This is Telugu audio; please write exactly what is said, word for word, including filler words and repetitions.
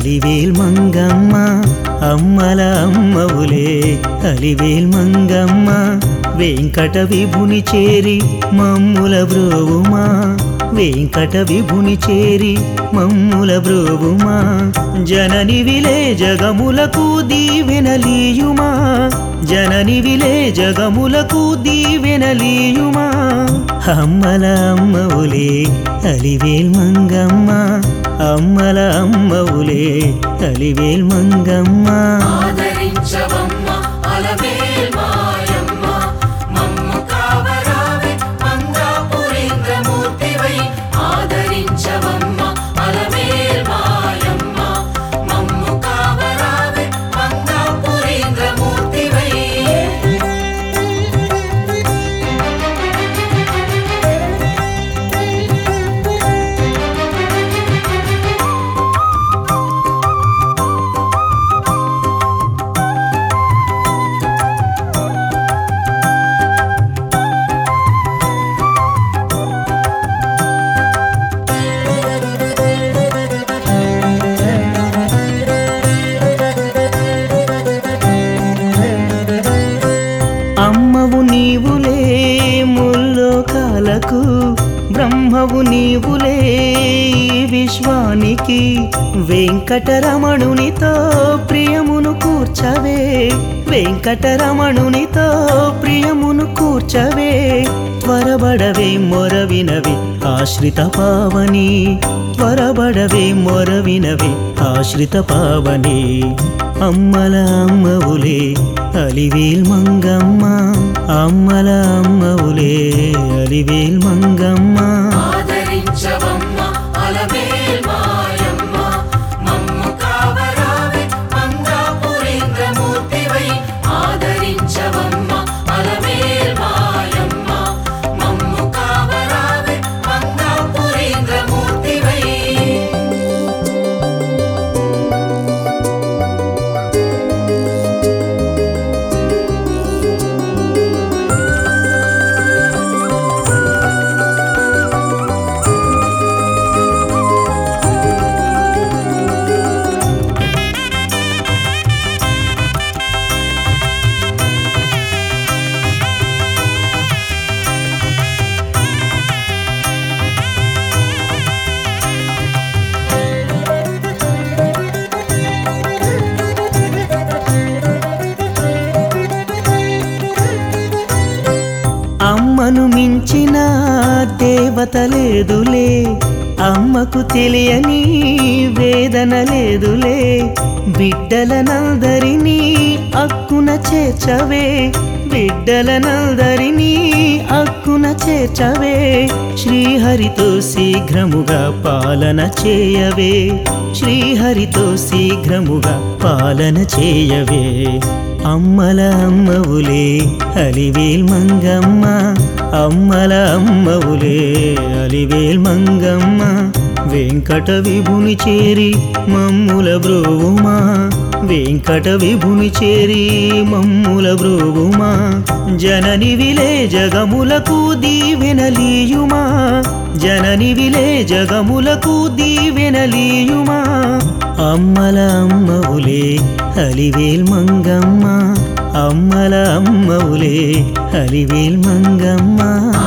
అలివేల్ మంగమ్మ అమ్మల అమ్మవులే అలివేల్ మంగమ్మ వెంకట విభుని చేరి మమ్ముల బ్రోవుమా వెంకట విభుని చేరి మమ్ముల బ్రోవుమా జనని విలే జగములకు దీవెనలీయుమా జనని విలే జగములకు దీవెనలీయుమా అమ్మల అమ్మవులే అలివేల్ మంగమ్మ అమ్మల అమ్మవులే అలివేల్ మంగమ్మ ఆదరించవమ్మ అలవేల్ మాయమ్మ మమ్ము కావరావే మంగాపురేంద్రమూర్తివై ఆదరించవమ్మ అలవేల్ మాయమ్మ మమ్ము కావరావే మంగాపురేంద్రమూర్తివై అమ్మవు నీవులే ముల్లోకాలకు బ్రహ్మవు నీవులే ఈ విశ్వానికి వెంకటరమణునితో ప్రియమును కూర్చవే వెంకటరమణునితో ప్రియమును కూర్చవే త్వరబడవే మొరవినవి ఆశ్రిత పావని త్వరబడవే మొరవినవి ఆశ్రిత పావని అమ్మల అమ్మవులే అలివేల్ మంగమ్మ అమ్మల అమ్మవులే అలివేల్ మంగమ్మ ఆదరించవమ్మ అలవేల్ మాయమ్మ మమ్ము కావరావే మంగాపురేంద్రమూర్తివై ఆదరించవమ్మ అలవేల్ మాయమ్మ మమ్ము కావరావే మంగాపురేంద్రమూర్తివై అమ్మను మించిన దేవత లేదులే అమ్మకు తెలియని వేదన లేదులే బిడ్డలనందరినీ అక్కున చేర్చవే బిడ్డలనందరినీ అక్కున చేర్చవే శ్రీహరితో శీఘ్రముగా పాలన చేయవే శ్రీహరితో శీఘ్రముగా పాలన చేయవే అమ్మల అమ్మవులే అలివేల్ మంగమ్మ అమ్మల అమ్మవులే అలివేల్ మంగమ్మ వెంకట విభుని చేరి మమ్ముల బ్రోవుమా వెంకట విభుని చేరి మమ్ముల బ్రోవుమా జనని విలే జగములకు దీవెనలీయుమా జనని విలే జగములకు దీవెనలీయుమా అమ్మల అమ్మవులే అలివేల్ మంగమ్మ అమ్మల అమ్మవులే అలివేల్ మంగమ్మ